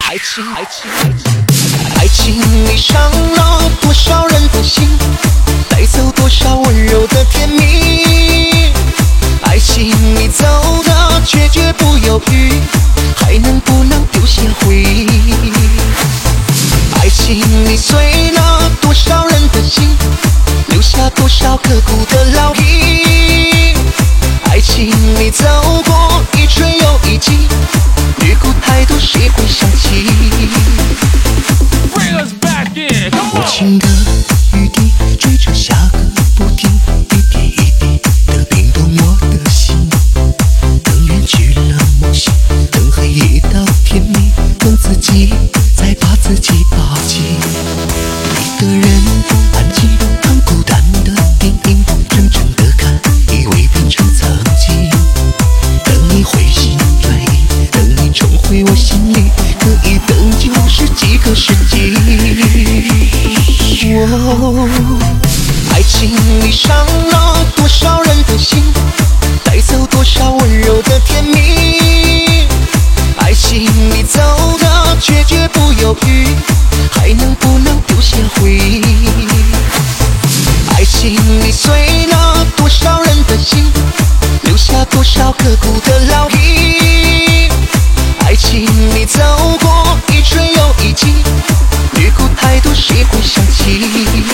爱情你伤了多少人的心，带走多少温柔的甜蜜。爱情你走的决绝不犹豫，还能不能丢些回忆？爱情你碎了多少人的心，留下多少刻骨的烙印。爱情你走过一吹又一季，掠过太多谁会想起？无情的雨滴追着下个不停，一点一滴的冰冻我的心。更远去了梦醒，更黑一道天明，更自己再把自己抱紧。一个人安静很孤单的电影，怔怔的看，以为变成曾经。等你回心转意，等你重回我心里，可一等就是几个世纪。爱情你伤了多少人的心，带走多少温柔的甜蜜。爱情你走的决绝不犹豫，还能不能丢些回忆？爱情你碎了多少人的心，留下多少刻骨的烙印。爱情你走过一吹又一季，掠过太多谁会想起？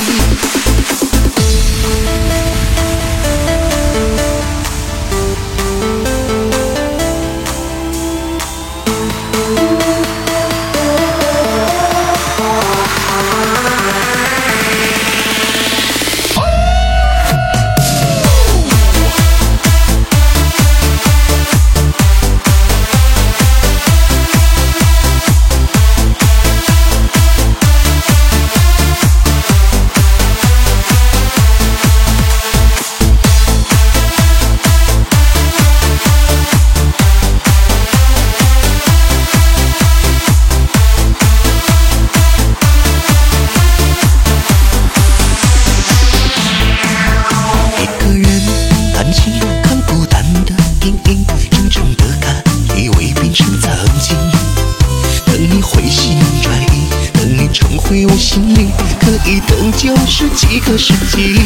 我心里可一等就是几个世纪。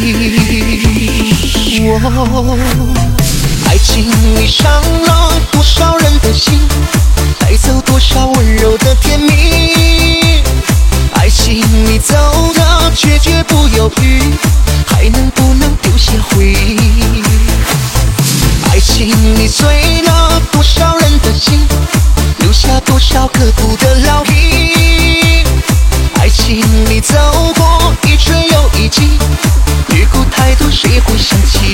爱情你伤了多少人的心，带走多少温柔的甜蜜。爱情你走的决绝不犹豫，还能不能丢些回忆？爱情你碎了多少人的心，留下多少刻骨的烙印。爱情你走过一吹又一季，掠过太多谁会想起？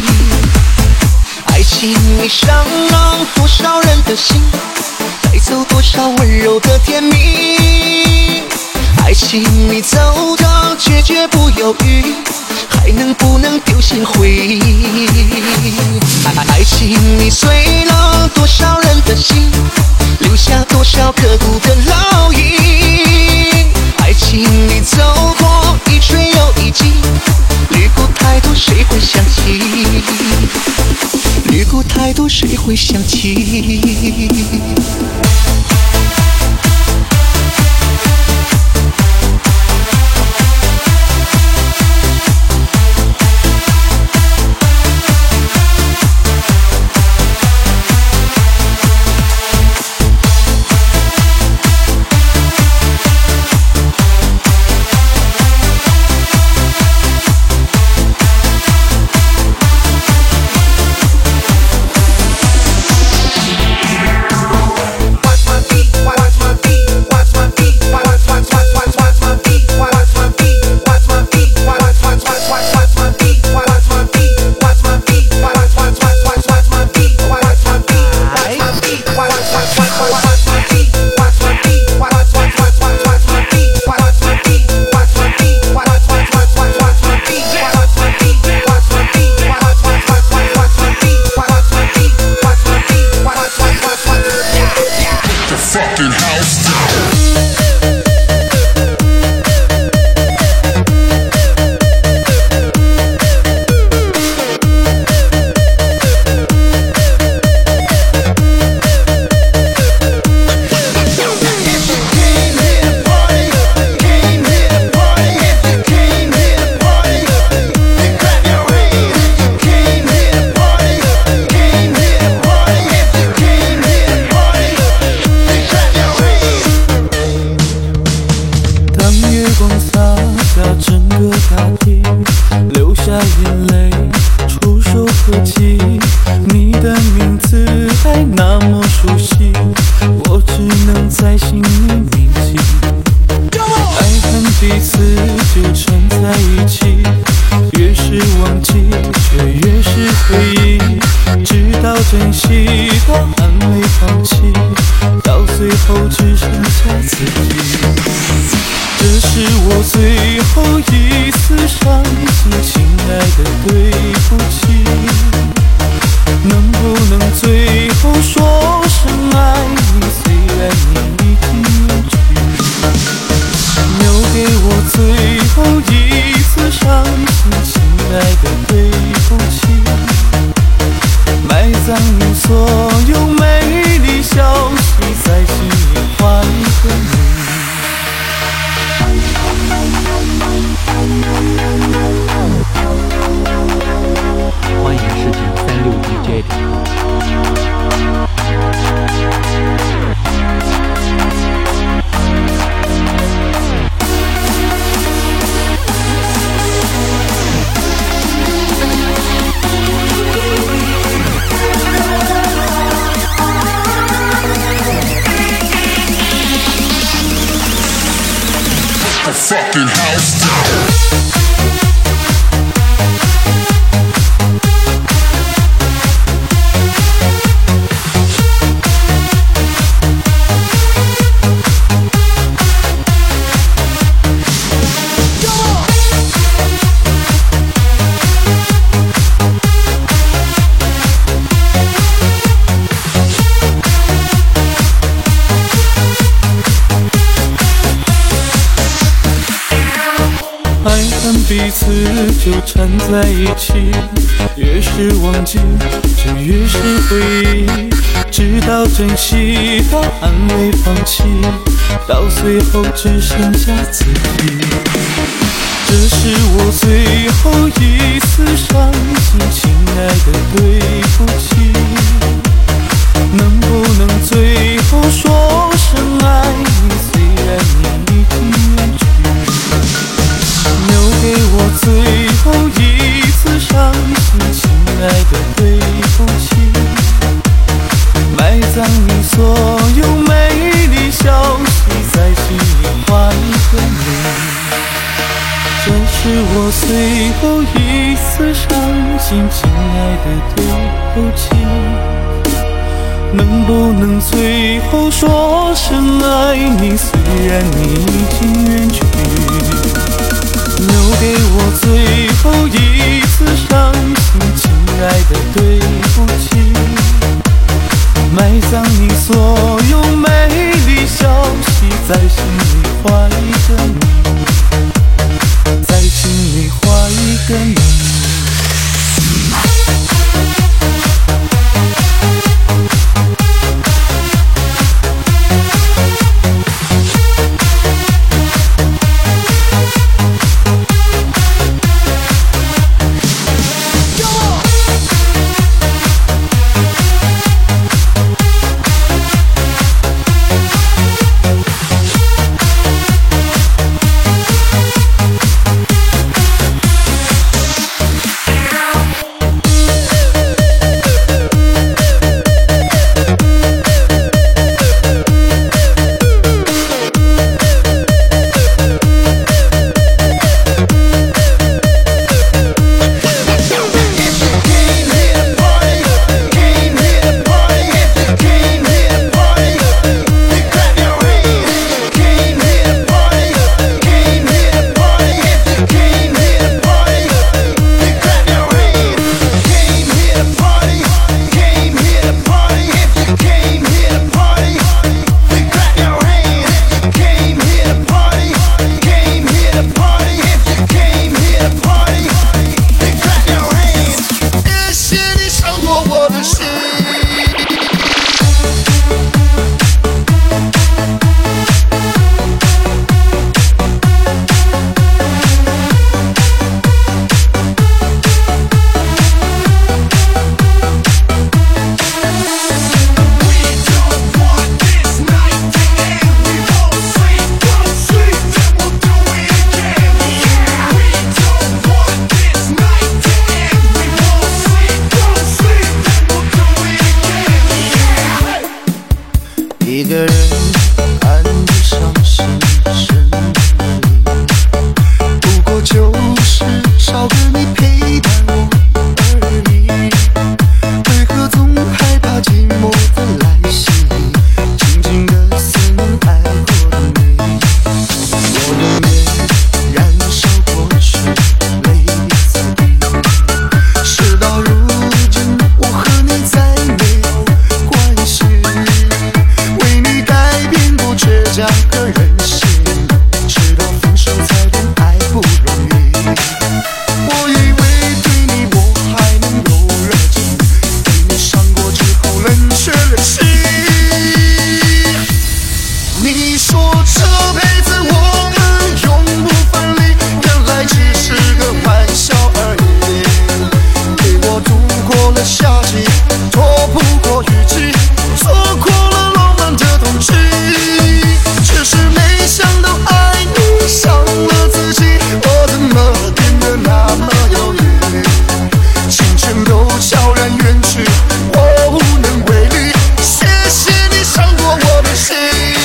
爱情你伤了多少人的心，带走多少温柔的甜蜜。爱情你走的决绝不犹豫，还能不能丢些回忆？爱情你碎了多少人的心，留下多少刻骨的烙印。爱情你走过一吹又一季，掠过太多谁会想起？掠过太多谁会想起？ 心里铭记。爱恨彼此纠缠在一起，越是忘记却越是回忆，直到珍惜到安慰放弃，到最后只剩下自己。这是我最后一次伤心，亲爱的对不起，能不能最后说声爱你，虽然你已经远去。留给我最后一次伤心，亲爱的对不起，埋葬你所有美丽消息，在心里画一个你。 欢迎试听36 DJ。 Fucking house down. 彼此纠缠在一起，越是忘记就越是回忆，直到珍惜到安慰放弃，到最后只剩下自己。这是我最后一次伤心，亲爱的对不起，能不能最后说声爱你，虽然你已经远去。留给我最后一次伤心，亲爱的对不起，埋葬你所有美丽消息，在心里画一个你。这是我最后一次伤心，亲爱的对不起，能不能最后说声爱你，虽然你已经远去。留给我最后一次伤心，亲爱的对不起，埋葬你所有美丽消息，在心里画一个你，在心里画一个你。 的任性，直到分手才懂爱不容易。我以为对你我还能有热情，被你伤过之后冷却了心。你说这辈子我们永不分离，原来只是个玩笑而已。陪我度过了夏季，躲不过雨季，错过了浪漫的冬季。只是没想到爱你伤了自己，我怎么变得那么犹豫？青春都悄然远去，我无能为力。谢谢你伤过我的心。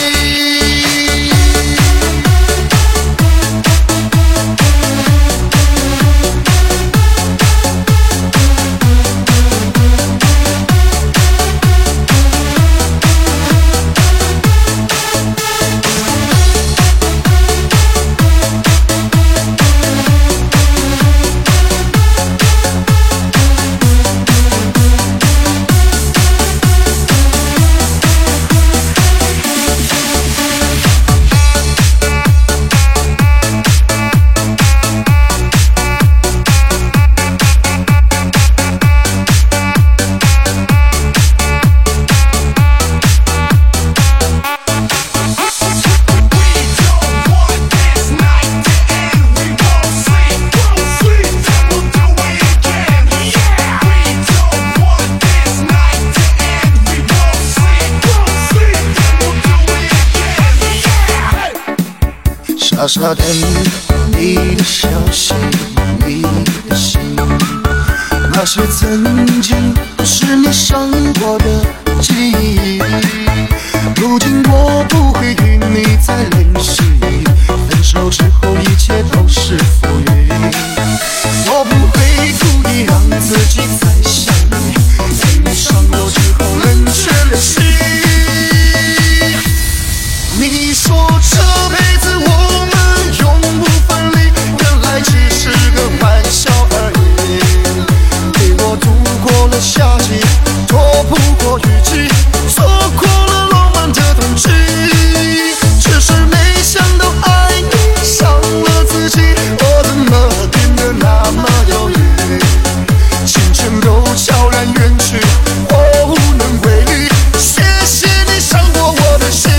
傻傻等你的消息，你的心，那些曾经是你伤过的记忆。如今我不会与你再联系，分手之后一切都是浮云。我不会故意让自己再想你，被你伤过之后冷却了心。你说这辈子我们永不分离，原来只是个玩笑而已。陪我度过了夏季，躲不过雨季，错过了浪漫的冬季。只是没想到爱你伤了自己，我怎么变得那么犹豫？青春都悄然远去，我无能为力。谢谢你伤过我的心。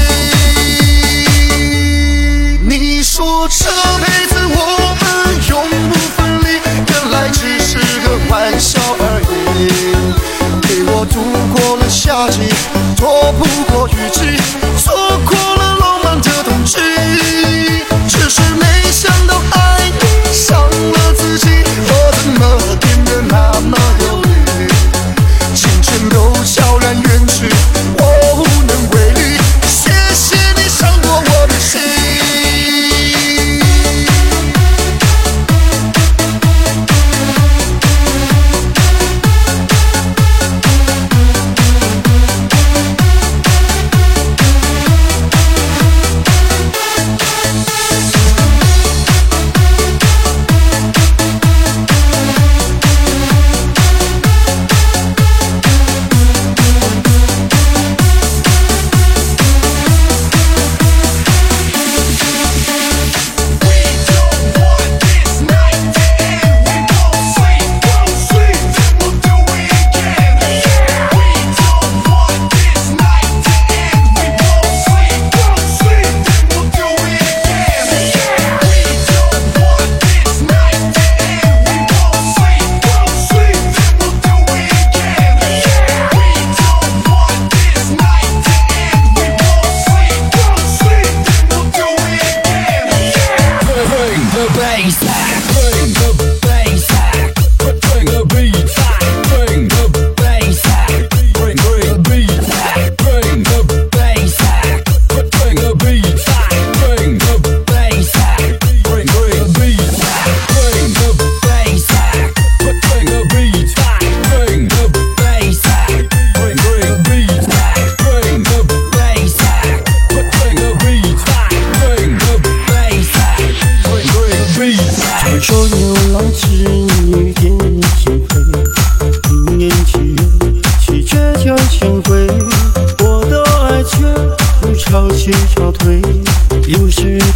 你说这辈子我们永不分离，原来只是个玩笑而已。陪我度过了夏季，躲不过雨季，错过了浪漫的冬季。只是没想到爱你伤了自己，我怎么变得那么犹豫？青春都悄然远去，我无能为力。谢谢你伤过我的心。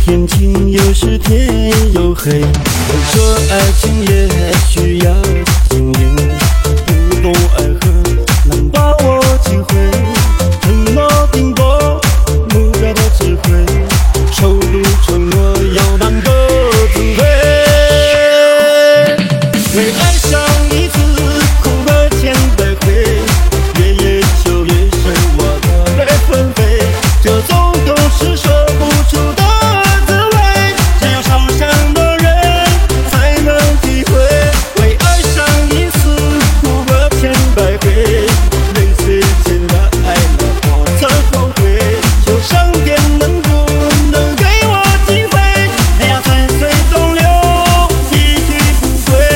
天晴，有时天又黑。我说爱情也需要经营，不懂爱恨能把握机会，承诺定夺目标的智慧，守住承诺要当个自卑。为爱上一次哭个千百回，夜夜秋夜是我的泪纷飞，这种都是说不出的滋味，只有受伤的人才能体会。为爱上一次哭个千百回，人世间的爱了我曾后悔，求上天能不能给我机会，那样春水东流一去不归。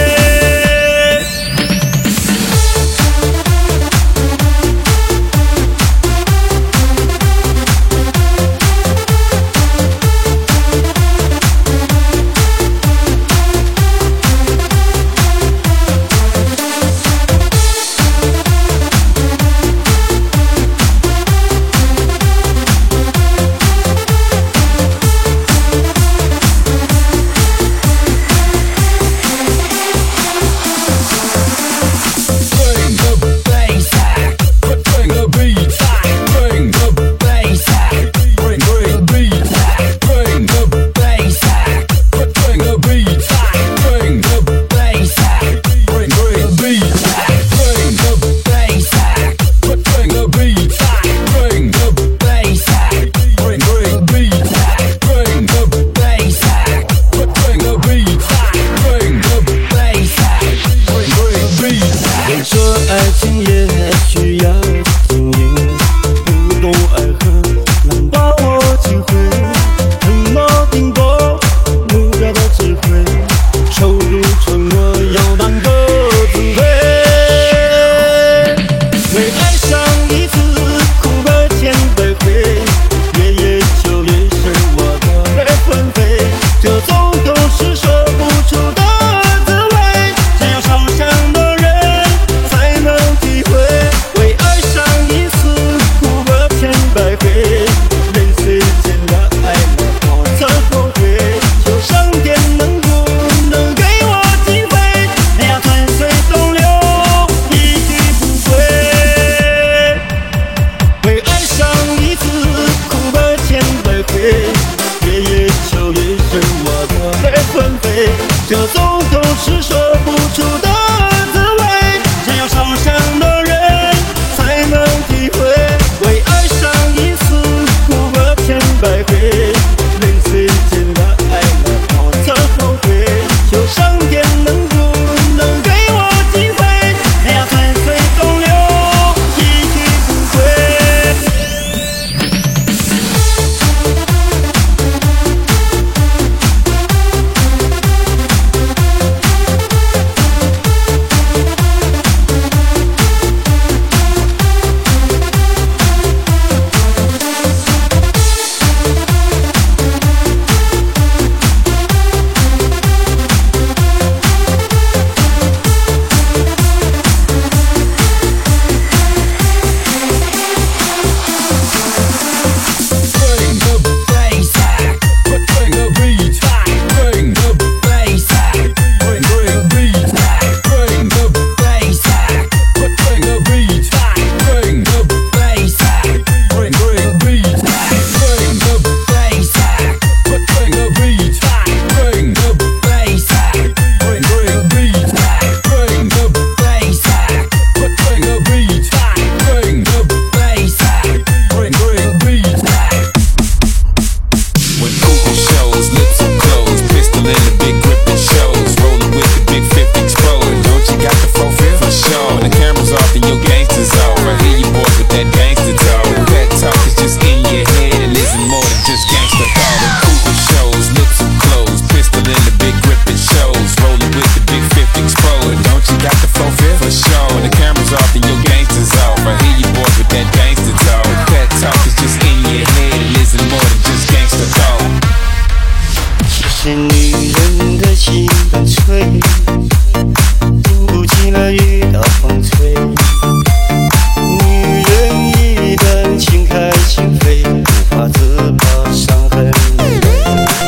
我说爱情也需要经营，不懂爱恨能把握机会，承诺定夺目标的智慧，守住承诺要当个自卑。为爱上一次哭个千百回，夜夜秋夜是我的泪纷飞，这种都是说不出的滋味，只有受伤的人才能体会。为爱上一次哭个千百回，人世间的爱了我曾后悔，求上天能不能给我机会，那样春水东流一去不归。为爱上一次哭个千百回，夜夜秋夜是我的泪纷飞，这种都是说不出的滋味，只有受伤的人才能体会。为爱上一次哭个千百回，人世间的爱了我曾后悔，求上天能不能给我机会，那样春水东流一去不归。是女人的心很脆，经不起了雨的风吹。女人一旦情开心扉，无法自拔伤痕累累。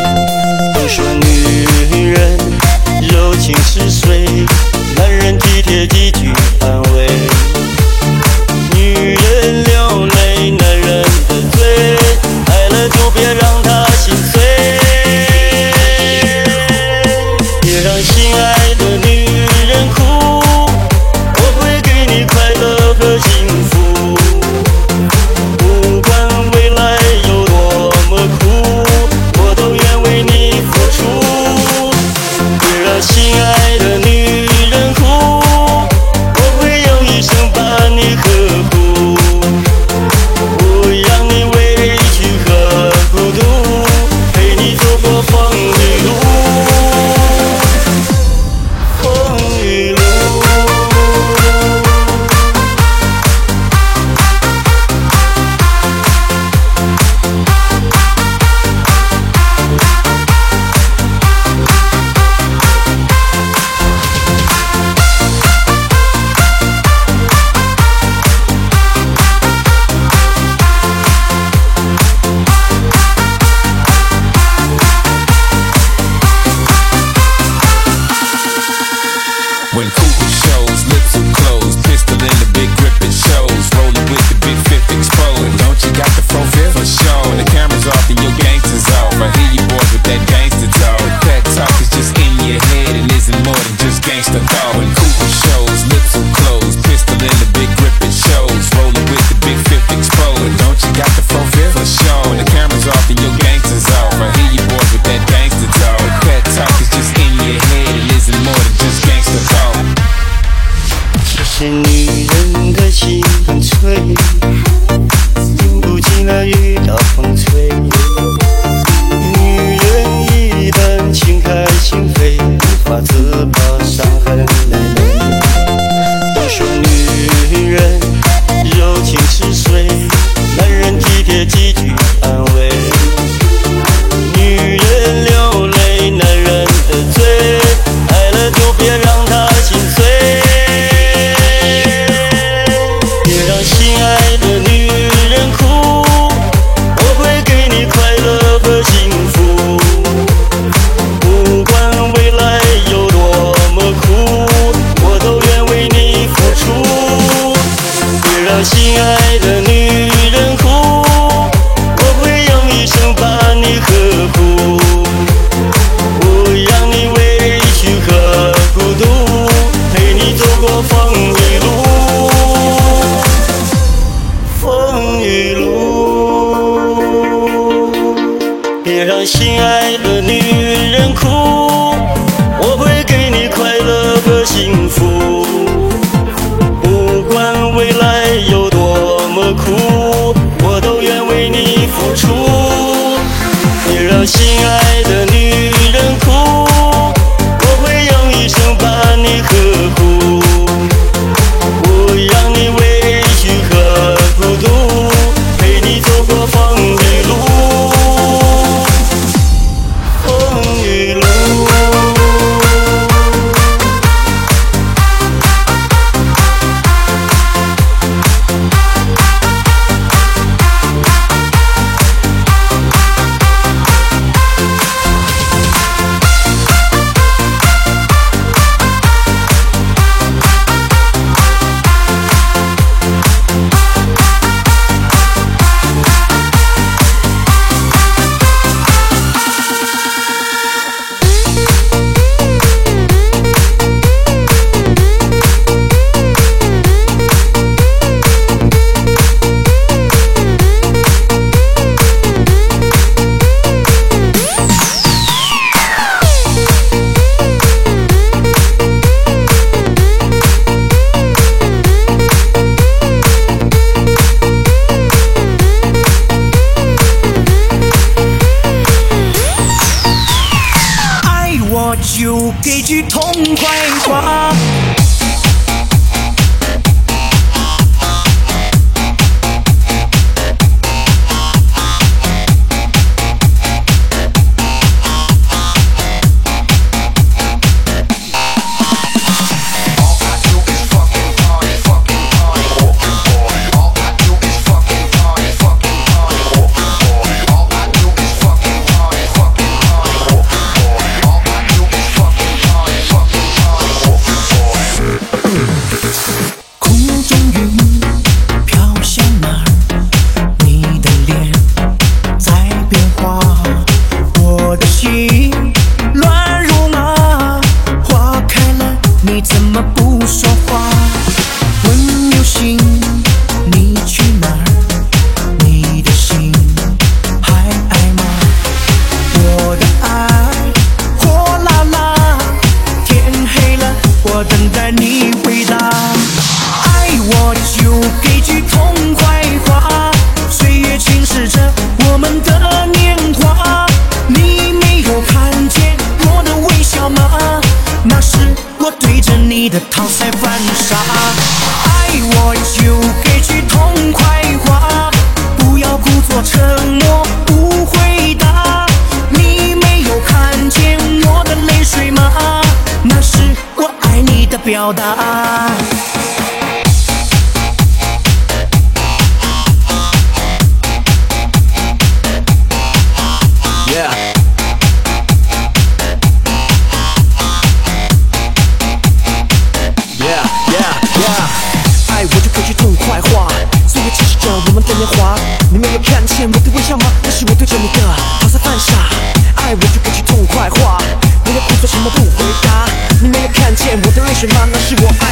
让心爱的女人哭，我会给你快乐和幸福。不管未来有多么苦，我都愿为你付出。你让心爱的女人哭，我会用一生把你呵护。不让你委屈和孤独，陪你走过风雨路。风雨路。 就给句痛快话。你的讨塞犯傻，爱我就给句痛快话，不要故作沉默不回答。你没有看见我的泪水吗？那是我爱你的表达。 爱我就给句痛快话，岁月侵蚀着我们的年华。你没有看见我的微笑吗？那是我对着你的讨塞犯傻。爱我就给句痛快话，不要故作沉默不回答。你没有看见我的泪水吗？那是我爱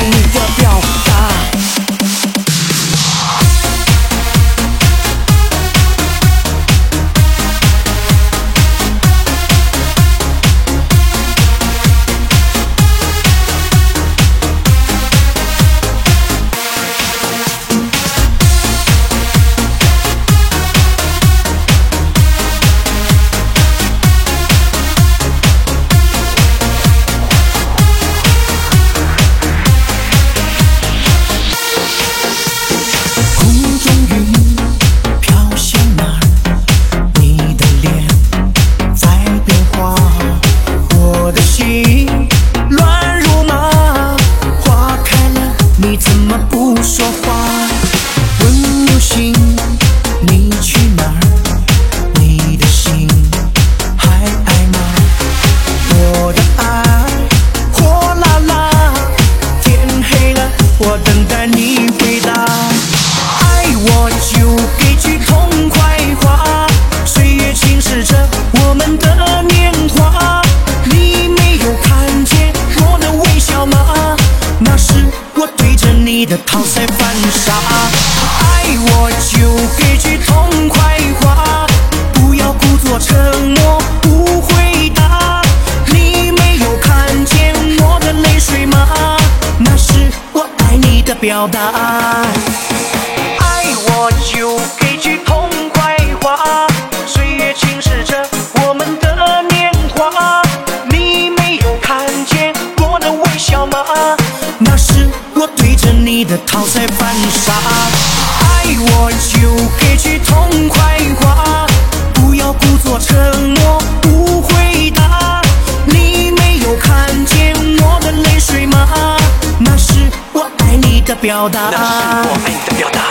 表达。爱我就给句痛快话，岁月侵蚀着我们的年华。你没有看见我的微笑吗？那是我对着你的讨在犯傻。爱我就给句痛快话，不要故作沉默不回答。你没有看见我的泪水吗？那是我爱你的表达。那是我爱你的表达。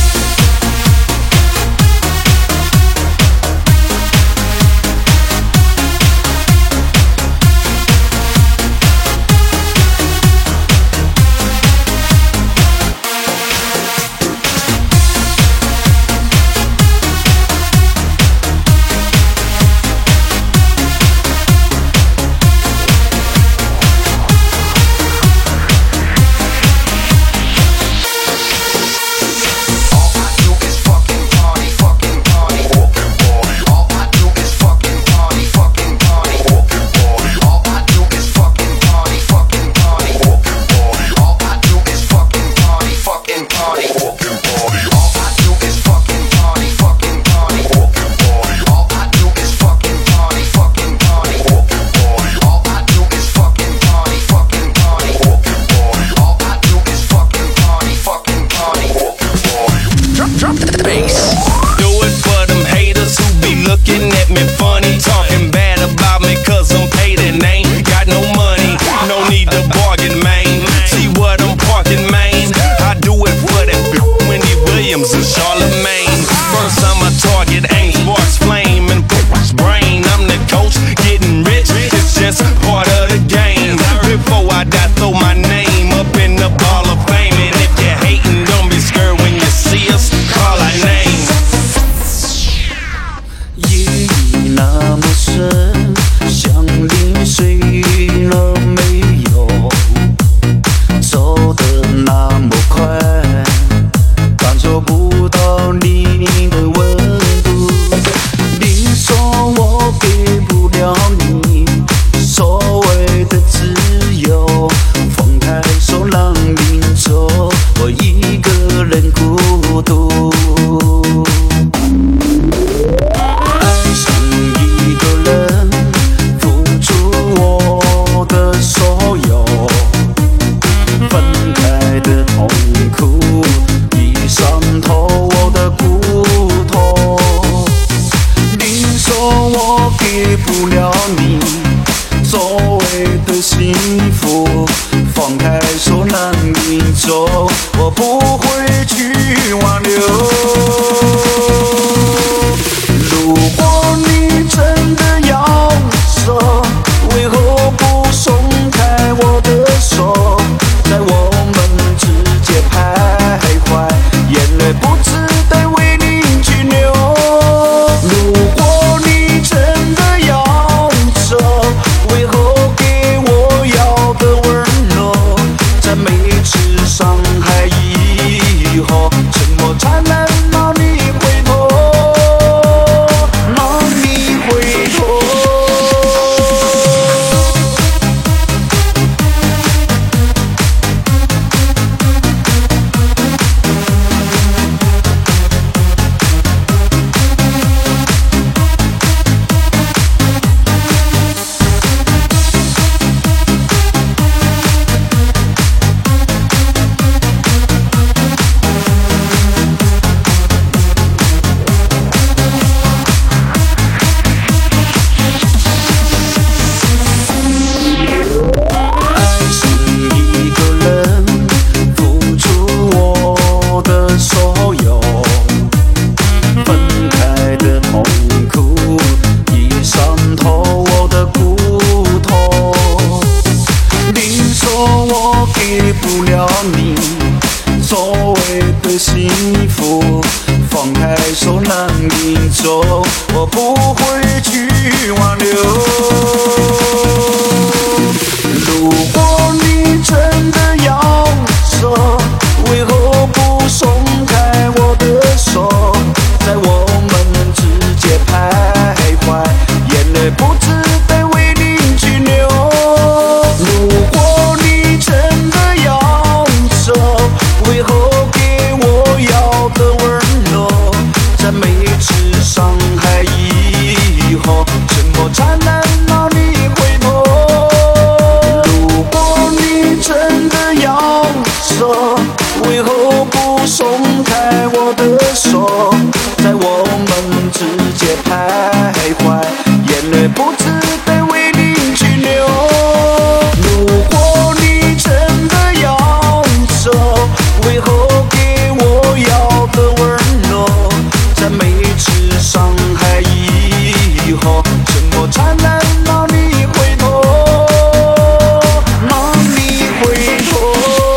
Looking at me funny, talking bad about me cause I'm paid and ain't got no money, no need to bargain, man. See what I'm parking, man. I do it for that Wendy Williams and Charlemagne. First I'm a target, ain't sparks flame and brain. I'm the coach, getting rich, it's just part of the game. Before I die, throw my name up in the Hall of Fame. And if you're hating, don't be scared when you see us, call our name. 那么深，像淋水了没有？走得那么快，感受不到你的温度。你说我给不了你所谓的自由，放开手让你走，我一个人孤独。给不了你所谓的幸福，放开手让你走，我不会去挽留。如果你真的要走，为何不松开我的手，在我们之间徘徊，眼泪不自觉为你去流。如果你真的要走，为何给我要的温柔，在每次伤害以后，沉默才能让你回头，让你回头。给不了你所谓的幸福，放开手让你走，我不会去挽留。如果你真的要走，为何不松开我的手，在我们之间徘徊，眼泪不自觉为你去流。如果你真的要走，为何么才能让你回头？如果你真的要走，为何不松开我的手，在我们之间徘徊，眼泪不自觉为你去流。如果你真的要走，为何给我要的温柔，在每次伤害以后，怎么才能让你回头？让你回头。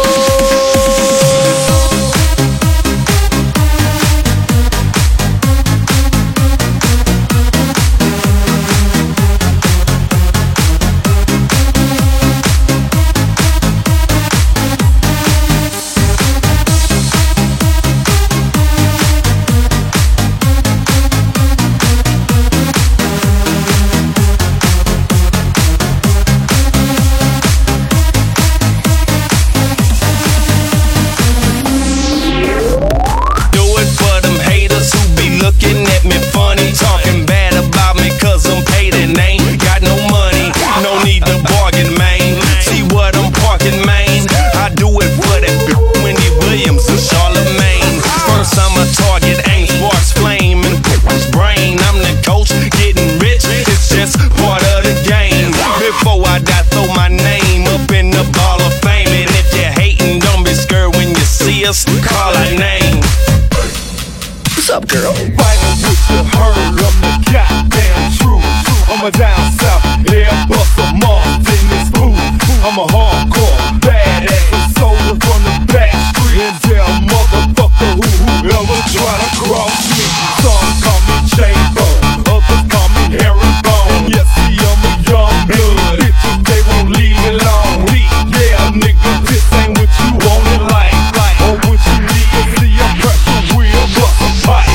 Call our name. What's up, girl? Fighting with the herd, I'm the goddamn truth. I'm a down south, Airbus a Mars in this booth. I'm a hardcore, badass soldier from the back street. And tell motherfucker whoever try to cross me. Some call me Chamber, others call me Herringbone. Yes, see, I'm a young blood. Bitches, they won't leave me alone. Yeah, nigga, this ain't what you want in life. Or what you need to see, I'm pressure wheel, bust a pipe.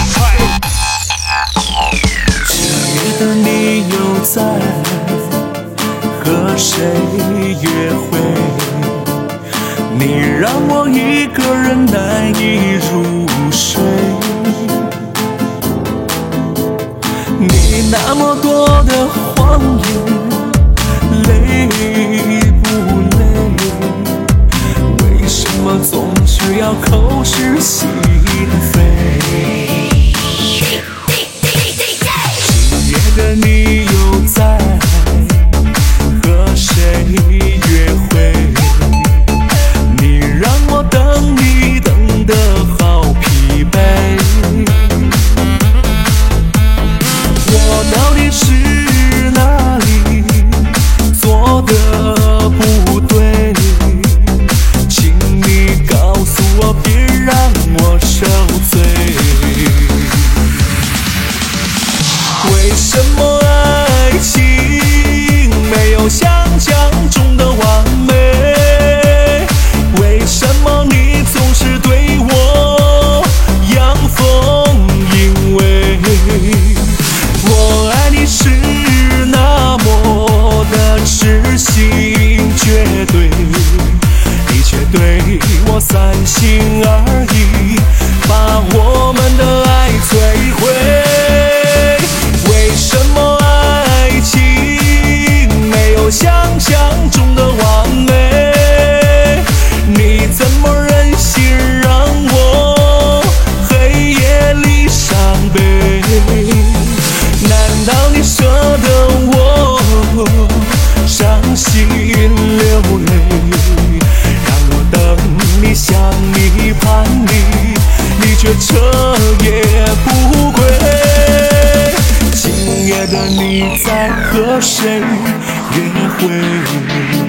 觉得你又在和谁约会？你让我一个人难以入睡。你那么多的谎言，累不累？为什么总是要口是心非？今夜的你又在和谁约会？你让我等你等得好疲惫。我到底是哪里做的不对？请你告诉我，别让我受罪。为什么爱情没有想象中的完美？为什么你总是对我阳奉阴违？我爱你是那么的痴心绝对，你却对我三心二意，把我们的爱摧毁。为什么爱情没有想象中的完美？你怎么忍心让我黑夜里伤悲？难道你舍得我伤心流泪？让我等你，想你，盼你，你却彻夜不归。今夜的你在和谁约会？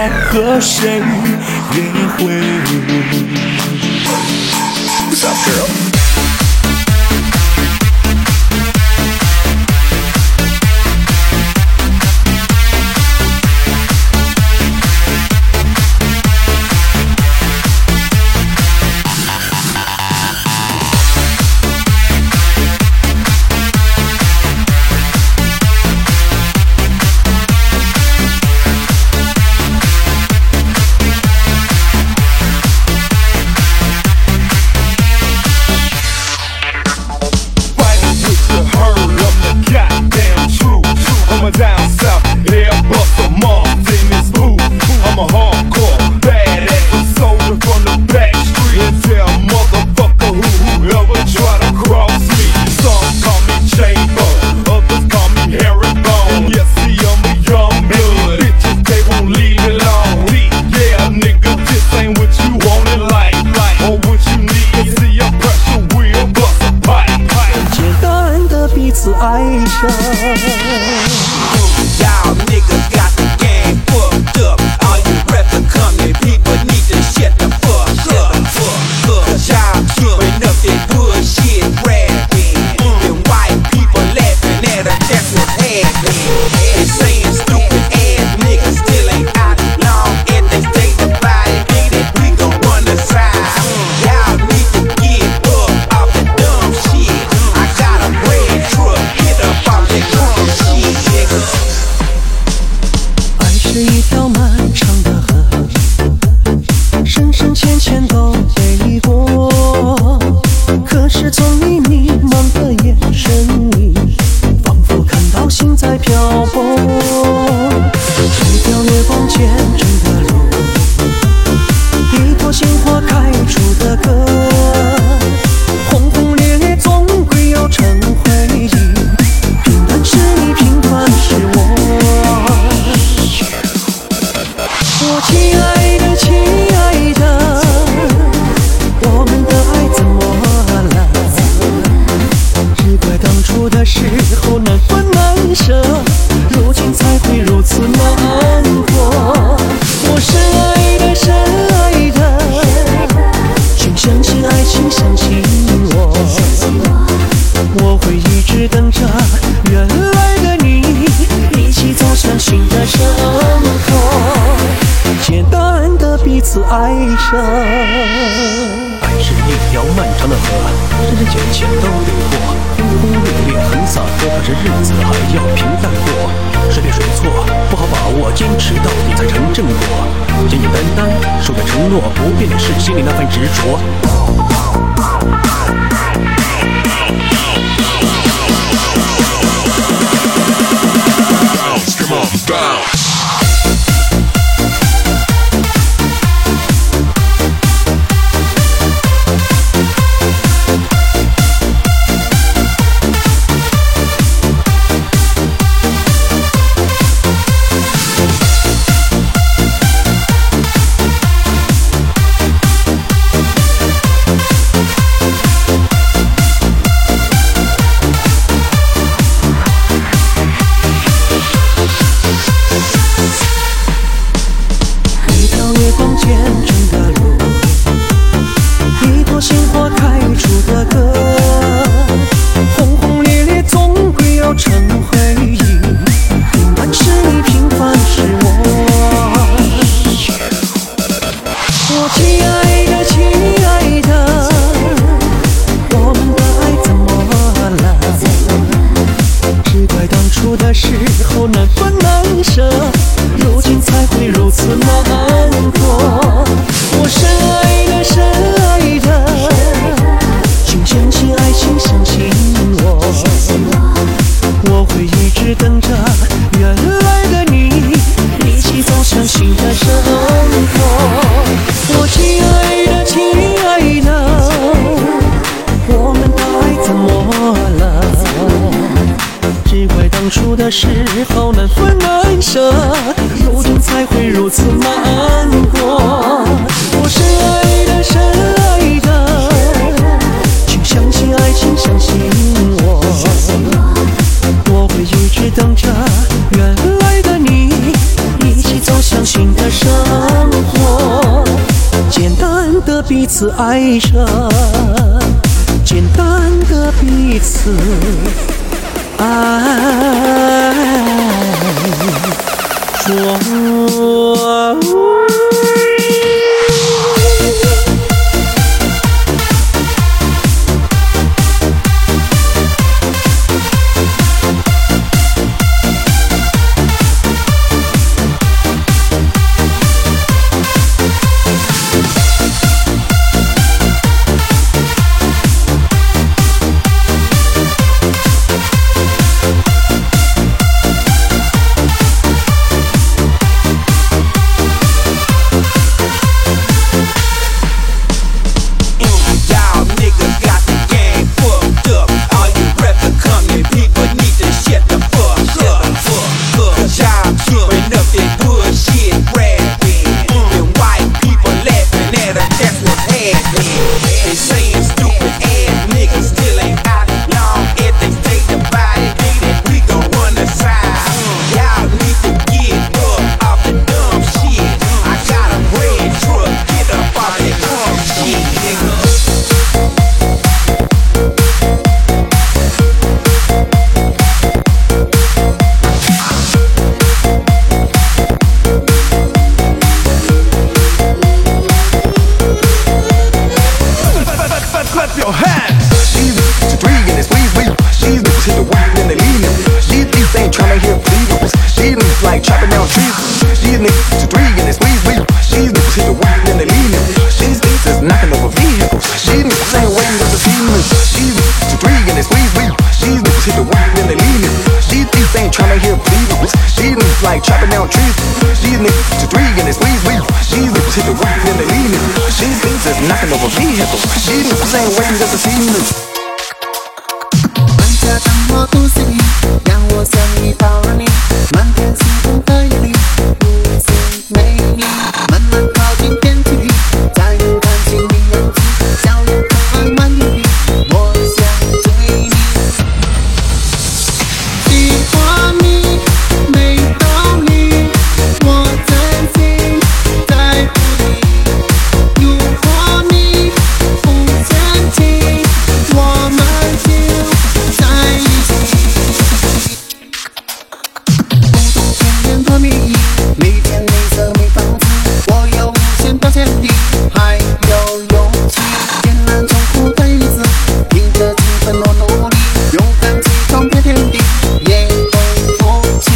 在和谁约会。 What's up, girl? Down south, Airbus or Mars in this booth. I'm a hardcore, badass soldier from the back street. And tell motherfucker whoever try to cross me. Some call me Chamber, others call me Herringbone. Yes, see, I'm a young blood. Bitches, they won't leave it alone. Yeah, nigga, this ain't what you want in life. Or what you need. See a pressure wheel, bust a pipe. 简单的彼此爱上。 Y'all niggas got the game fucked up. All you rapper coming people need to shut the fuck up. Cause y'all keeping up that bullshit rapping. And white people laughing at us, that's what's happening. They saying stupid ass niggas still ain't outlaw. And they stay divided, nigga, we gon' run the side. Y'all need to get up off the dumb shit. I got a red truck, get up off that crumb shit, niggas. 是一条漫长的河，深深浅浅都背过。可是从你迷茫的眼神里，仿佛看到心在漂泊。一条月光见证的路，一朵鲜花开出的歌，轰轰烈烈总归要成回忆。平淡是你，平凡是我。 我亲爱的，亲爱的，我们的爱怎么了？只怪当初的时候难分难舍，如今才会如此难过。我深爱的，深爱的，请相信爱情，相信我，我会一直等着原来的你，一起走向新的生活。 简单的彼此爱上，爱是一条漫长的河，深深浅浅都得过，轰轰烈烈很洒脱，可是日子还要平淡过。谁对谁错不好把握，坚持到底才成正果。简简单单守着承诺，不变的是心里那份执着。 Come on, bounce. Show 此爱上，简单的彼此爱着。 Like chopping down trees. These niggas to 3 and they squeeze me. These niggas hit the rock and they lean it. These niggas is knocking over vehicles. These niggas ain't waiting just to see me. 万家灯火都是你，让我想你到了你，满天星空的夜里，如此美丽。慢慢靠近天际里，再度看清你样子，笑容可爱满眼里，我想追你。喜欢你，美到你，我真心在乎你。如果你不嫌弃，我们就在一起。不懂甜言和蜜意，没钱没色没房子，我有无限的潜力，还有勇气。艰难痛苦的日子，凭着勤奋和努力，勇敢去闯遍天地，也会放弃。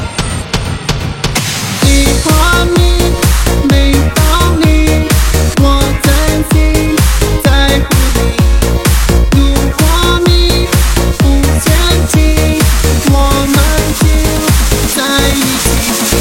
喜欢你，美到你，我真心在乎你。如果你不嫌弃，我们就在一起。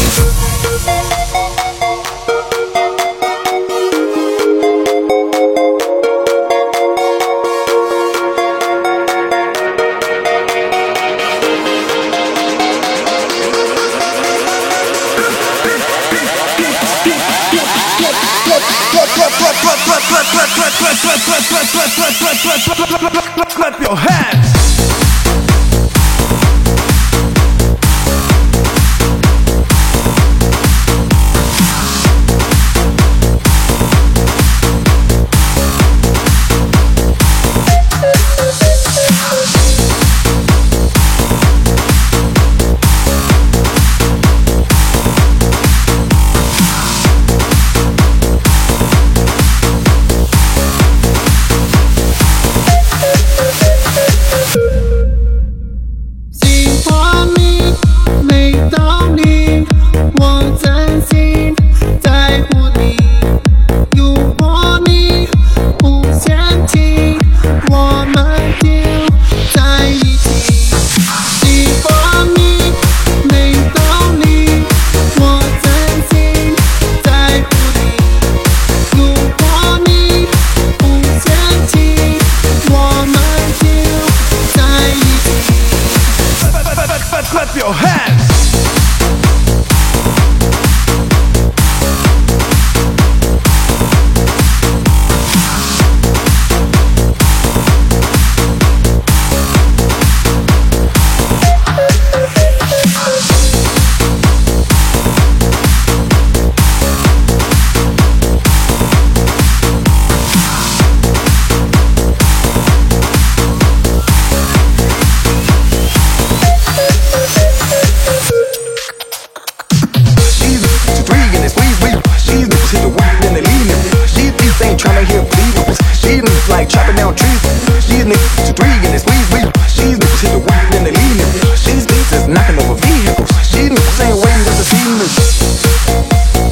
Clap your hands. She's the same way as the demon.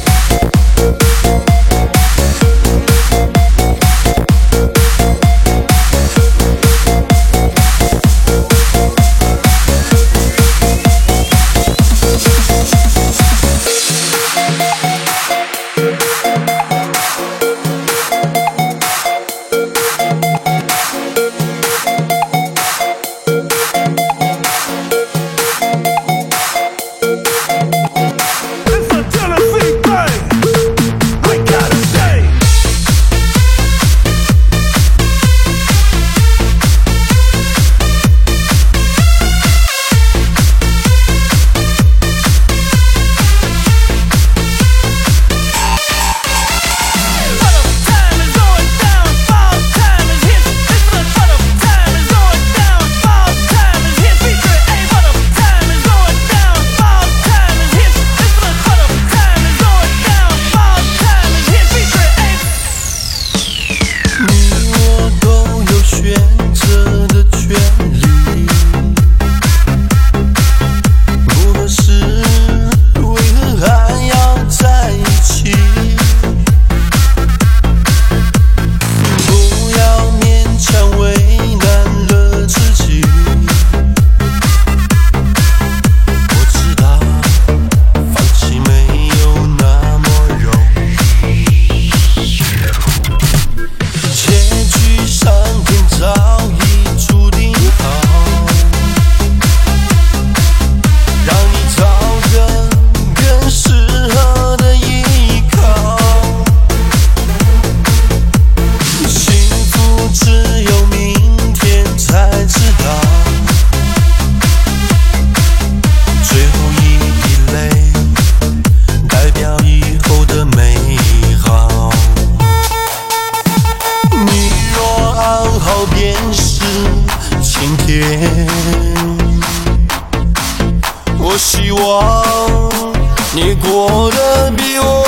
我希望你过得比我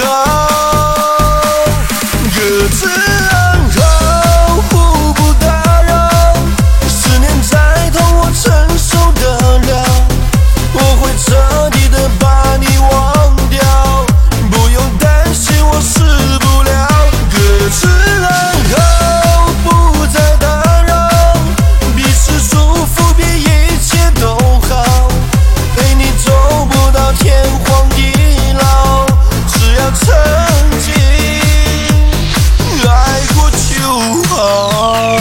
好，各自安好，互不打扰。思念再痛，我承受得了，我会彻底的把你忘掉，不用担心我死不了。各自安好，不再打扰，彼此祝福，比一切都好。陪你走不到天荒地老，只要曾经爱过就好。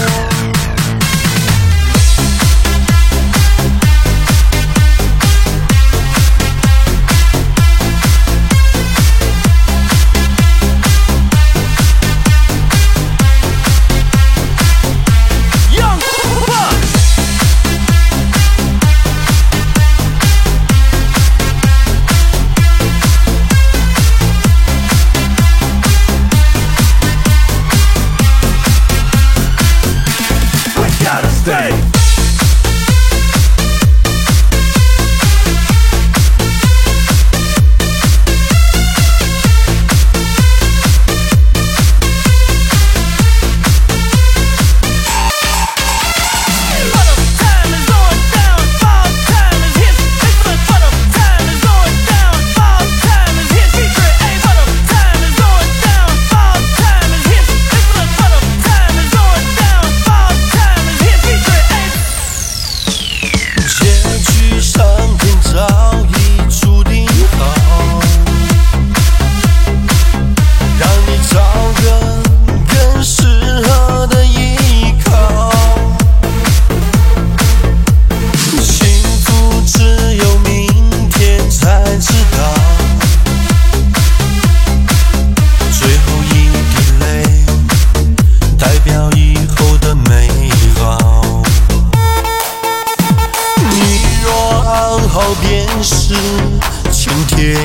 便是晴天，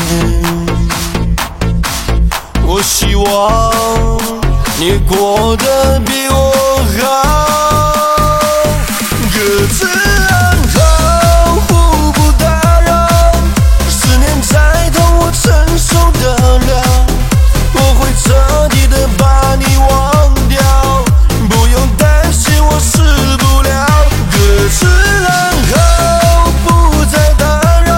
我希望你过得比我好，各自安好，互不打扰。思念再痛，我承受得了，我会彻底的把你忘掉，不用担心我死不了。各自安好，不再打扰。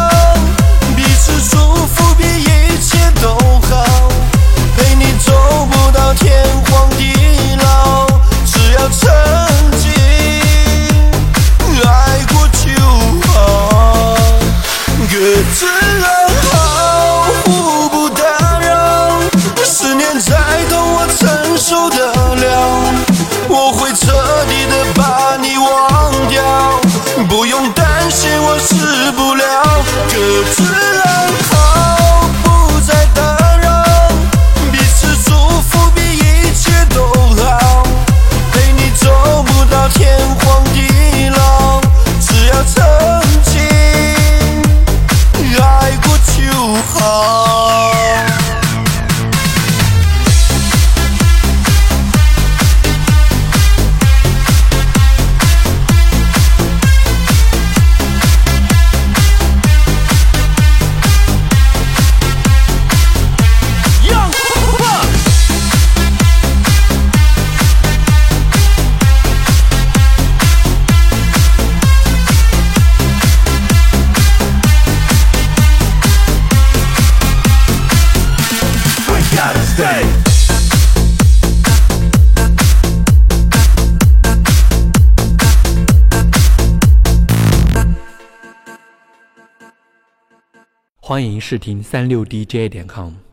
自然好，互不打扰。思念再痛，我承受得了。我会彻底的把你忘掉，不用担心我死不了。各自安好，不再打扰，彼此祝福比一切都好。陪你走不到天荒地老，只要曾经爱过就好。 欢迎试听36DJ.com。